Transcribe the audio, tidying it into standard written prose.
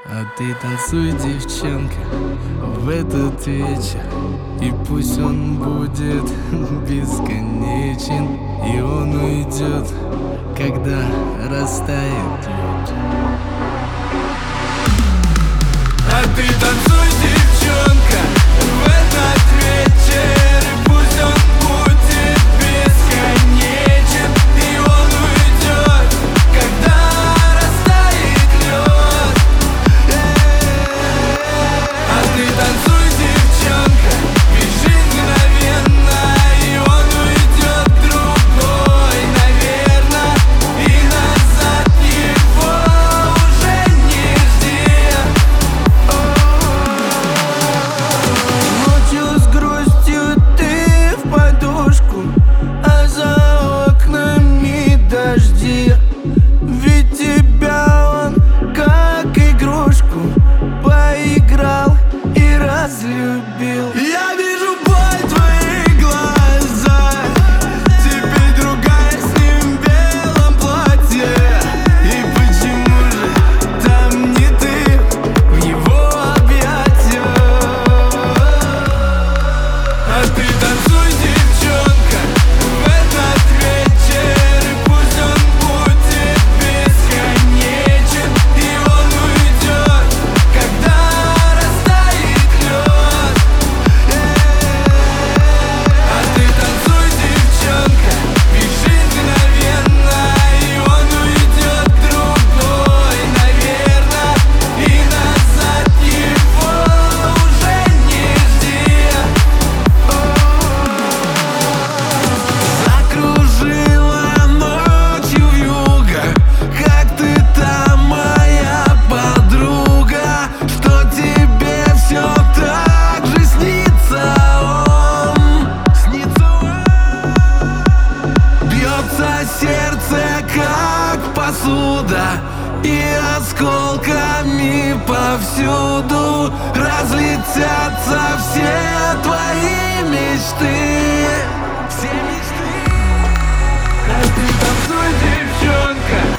А ты танцуй, девчонка, в этот вечер. И пусть он будет бесконечен, и он уйдет, когда растает лед. А ты танцуй, девчонка, в этот вечер. И пусть он будет бесконечен, и он уйдет, когда растает лед. А ты танцуй, девчонка, бежи мгновенно, и он уйдет другой, наверно, и назад его уже не жди. Ночью с грустью ты в подушку, а за окнами дожди. Ведь тебя он как игрушку поиграл и разлюбил. Я вижу боль в твоих глазах, теперь другая с ним в белом платье. И почему же там не ты в его объятиях? А ты танцуй, девчонка, в этот вечер. И пусть он будет бесконечен, и он уйдет, когда растает лед. А ты танцуй, девчонка, бежи мгновенно, и он уйдет другой, наверно, и назад его уже не жди. Закружила ночью вьюга, как ты там, моя подруга, что тебе все так же снится он. Бьется сердце, как посуда, и осколками повсюду разлетятся все твои мечты. Все мечты. А ты танцуй, девчонка,